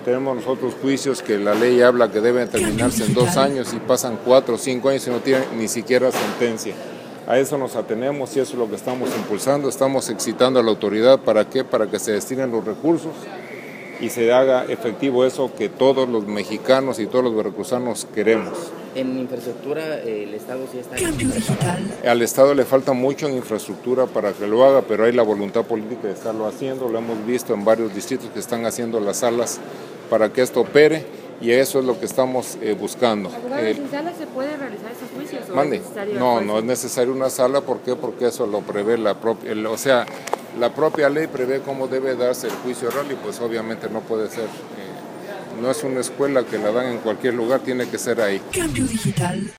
tenemos nosotros juicios que la ley habla que deben terminarse en 2 años y pasan 4 o 5 años y no tienen ni siquiera sentencia. A eso nos atenemos y eso es lo que estamos impulsando. Estamos excitando a la autoridad. ¿Para qué? Para que se destinen los recursos y se haga efectivo eso que todos los mexicanos y todos los veracruzanos queremos. En infraestructura, el Estado sí está... Al Estado le falta mucho en infraestructura para que lo haga, pero hay la voluntad política de estarlo haciendo. Lo hemos visto en varios distritos que están haciendo las salas para que esto opere y eso es lo que estamos buscando. ¿Sin sala se puede realizar esos juicios? Mande. No es necesario una sala. ¿Por qué? Porque eso lo prevé la propia ley prevé cómo debe darse el juicio oral y pues obviamente no puede ser, no es una escuela que la dan en cualquier lugar, tiene que ser ahí. Cambio Digital.